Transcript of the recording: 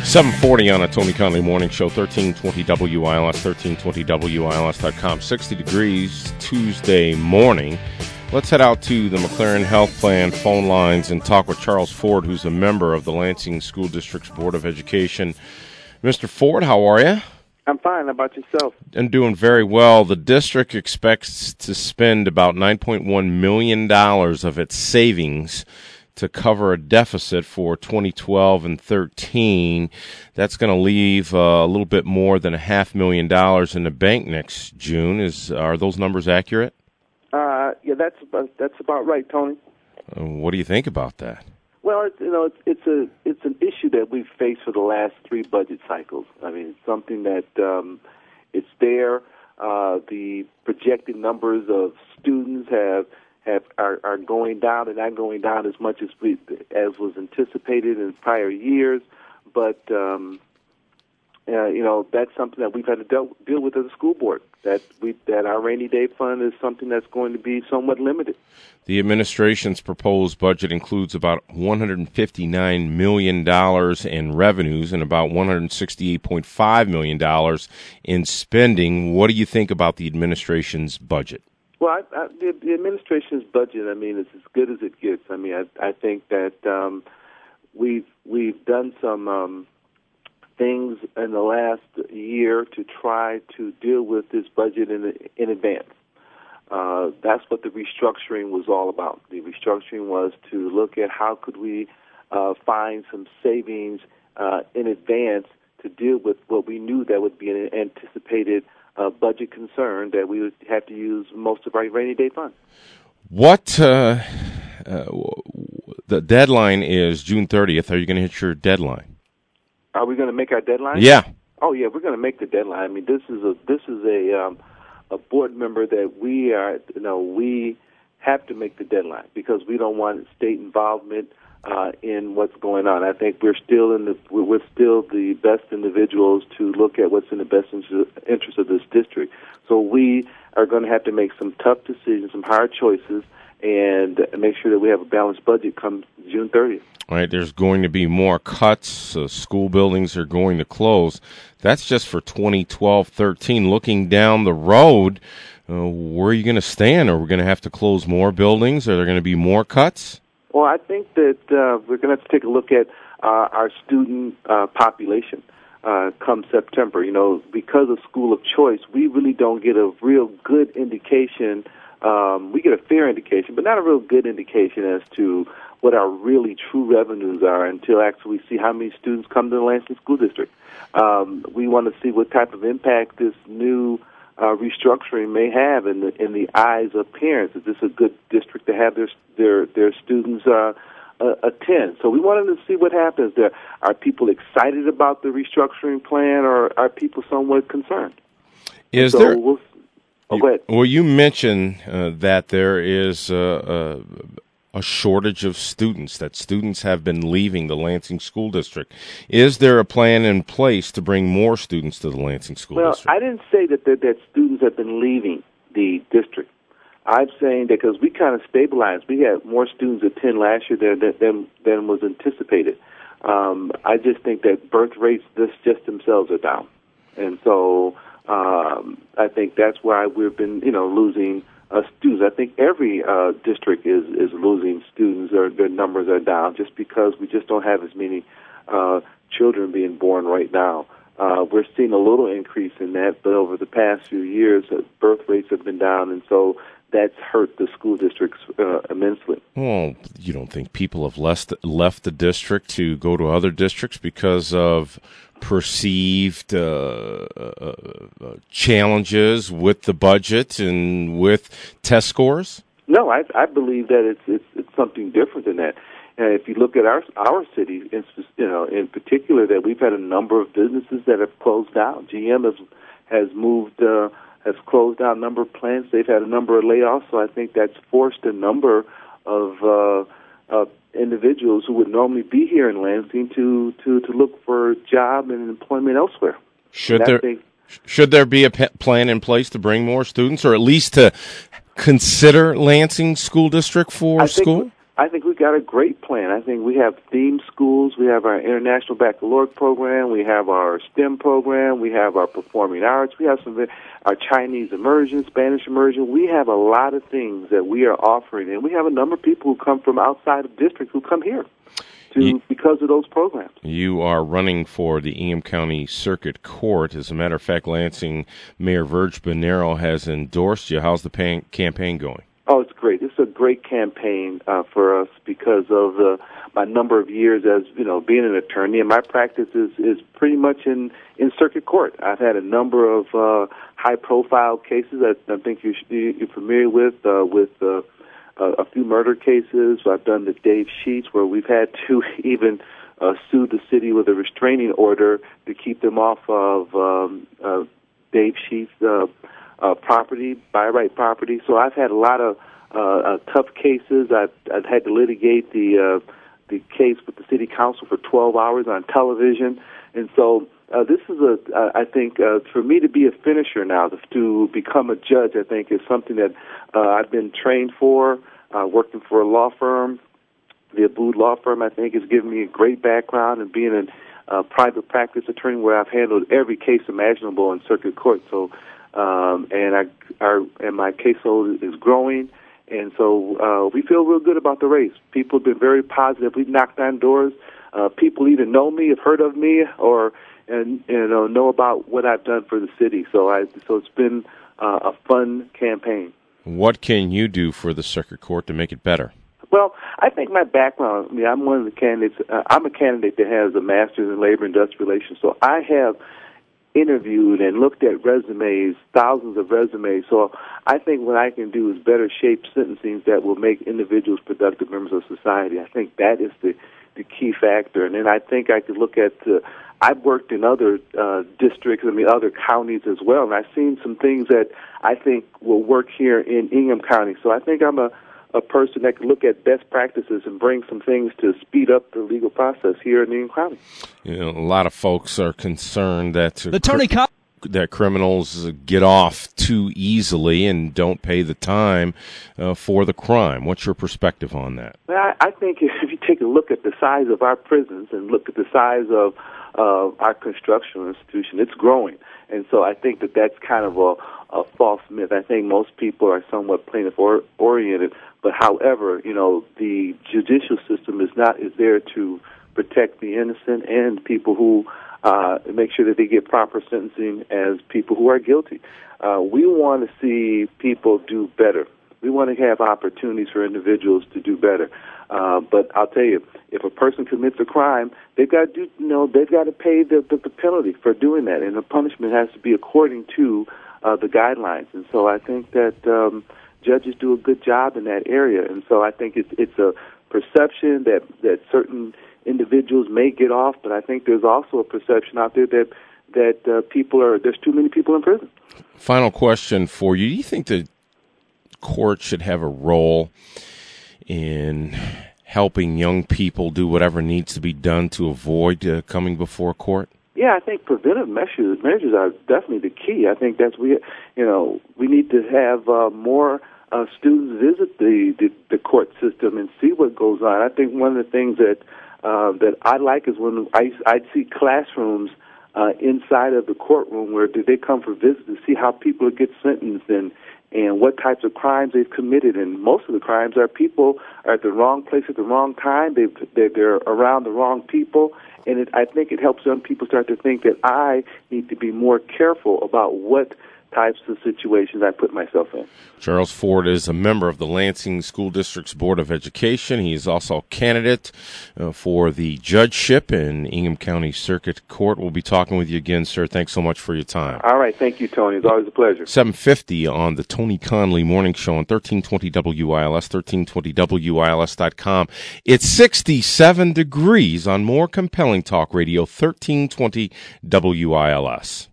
7:40 on a Tony Conley Morning Show, 1320 WILS, 1320 WILS.com, 60 degrees Tuesday morning. Let's head out to the McLaren Health Plan phone lines and talk with Charles Ford, who's a member of the Lansing School District's Board of Education. Mr. Ford, how are you? I'm fine. How about yourself? I'm doing very well. The district expects to spend about $9.1 million of its savings to cover a deficit for 2012 and 13. That's going to leave a little bit more than $500,000 in the bank next June. Are those numbers accurate? Yeah, that's about right, Tony. What do you think about that? Well, it's an issue that we've faced for the last 3 budget cycles. I mean, it's something that it's there. The projected numbers of students are going down and not going down as much as was anticipated in prior years, but that's something that we've had to deal with as a school board. That our rainy day fund is something that's going to be somewhat limited. The administration's proposed budget includes about $159 million in revenues and about $168.5 million in spending. What do you think about the administration's budget? Well, the administration's budget, I mean, is as good as it gets. I mean, I think that we've done some things in the last year to try to deal with this budget in advance. That's what the restructuring was all about. The restructuring was to look at how could we find some savings in advance to deal with what we knew that would be an anticipated budget concern that we would have to use most of our rainy day funds. What the deadline is June 30th. Are you going to hit your deadline? Are we going to make our deadline? Yeah. Oh yeah, we're going to make the deadline. I mean, this is a board member that we have to make the deadline because we don't want state involvement in what's going on. I think we're still the best individuals to look at what's in the best interest of this district. So we are going to have to make some tough decisions, some hard choices, and make sure that we have a balanced budget come June 30th. All right, there's going to be more cuts. School buildings are going to close. That's just for 2012-13. Looking down the road, where are you going to stand? Are we going to have to close more buildings? Are there going to be more cuts? Well, I think that we're going to have to take a look at our student population come September. You know, because of school of choice, we really don't get a real good indication. We get a fair indication, but not a real good indication as to what our really true revenues are until actually we see how many students come to the Lansing School District. We want to see what type of impact this new restructuring may have in the eyes of parents. Is this a good district to have their students attend? So we wanted to see what happens there. Are people excited about the restructuring plan, or are people somewhat concerned? Is so there? Go ahead. Well, you mentioned that there is a shortage of students, that students have been leaving the Lansing School District. Is there a plan in place to bring more students to the Lansing School District? Well, I didn't say that students have been leaving the district. I'm saying that because we kind of stabilized. We had more students attend last year than was anticipated. I just think that birth rates just themselves are down. And so I think that's why we've been, losing students. I think every district is losing students, or their numbers are down, just because we just don't have as many children being born right now. We're seeing a little increase in that, but over the past few years, birth rates have been down, and so that's hurt the school districts immensely. Well, you don't think people have left the district to go to other districts because of perceived challenges with the budget and with test scores? No, I believe that it's something different than that. If you look at our city, in particular, that we've had a number of businesses that have closed down. GM has closed down a number of plants. They've had a number of layoffs, so I think that's forced a number of individuals who would normally be here in Lansing to look for a job and employment elsewhere. Should there be a plan in place to bring more students, or at least to consider Lansing School District for school? I think we've got a great plan. I think we have themed schools. We have our International Baccalaureate program. We have our STEM program. We have our performing arts. We have our Chinese immersion, Spanish immersion. We have a lot of things that we are offering, and we have a number of people who come from outside of district who come here because of those programs. You are running for the Ingham County Circuit Court. As a matter of fact, Lansing Mayor Virg Bonero has endorsed you. How's the campaign going? Oh, it's great. It's a great campaign for us because of my number of years as being an attorney, and my practice is pretty much in circuit court. I've had a number of high-profile cases that I think you're familiar with a few murder cases. I've done the Dave Sheets, where we've had to even sue the city with a restraining order to keep them off of Dave Sheets' property, by right property. So I've had a lot of tough cases. I've had to litigate the case with the city council for 12 hours on television, and so this is I think for me to be a finisher now, to become a judge, I think is something that I've been trained for. Working for a law firm, the Abood Law Firm, I think has given me a great background in being a private practice attorney, where I've handled every case imaginable in circuit court. So, and my caseload is growing, and so we feel real good about the race. People have been very positive. We've knocked on doors. People either know me, have heard of me, or know about what I've done for the city. So it's been a fun campaign. What can you do for the circuit court to make it better? Well, I think my background, I'm one of the candidates. I'm a candidate that has a master's in labor and industrial relations, so I have interviewed and looked at resumes, thousands of resumes. So I think what I can do is better shape sentencing that will make individuals productive members of society. I think that is the key factor. And then I think I could look at I've worked in other districts, other counties as well, and I've seen some things that I think will work here in Ingham County. So I think I'm a person that can look at best practices and bring some things to speed up the legal process here in Ingham County. A lot of folks are concerned that that criminals get off too easily and don't pay the time for the crime. What's your perspective on that? Well, I think if you take a look at the size of our prisons and look at the size of our construction institution, it's growing. And so I think that's kind of a false myth. I think most people are somewhat plaintiff-oriented, but however, the judicial system is there to protect the innocent and people who make sure that they get proper sentencing as people who are guilty. We want to see people do better. We want to have opportunities for individuals to do better. But I'll tell you, if a person commits a crime, they've got to pay the penalty for doing that, and the punishment has to be according to the guidelines. And so I think that judges do a good job in that area. And so I think it's a perception that certain individuals may get off, but I think there's also a perception out there that there's too many people in prison. Final question for you: do you think the court should have a role in helping young people do whatever needs to be done to avoid coming before court? Yeah, I think preventive measures are definitely the key. I think we need to have more students visit the court system and see what goes on. I think one of the things that I like is when I'd see classrooms inside of the courtroom where they come for visits to see how people get sentenced and what types of crimes they've committed. And most of the crimes are people are at the wrong place at the wrong time. They're around the wrong people. And I think it helps young people start to think that I need to be more careful about what types of situations I put myself in. Charles Ford is a member of the Lansing School District's Board of Education. He is also a candidate for the judgeship in Ingham County Circuit Court. We'll be talking with you again, sir. Thanks so much for your time. All right. Thank you, Tony. It's always a pleasure. 7:50 on the Tony Conley Morning Show on 1320 WILS, 1320WILS.com. It's 67 degrees on more compelling talk radio, 1320 WILS.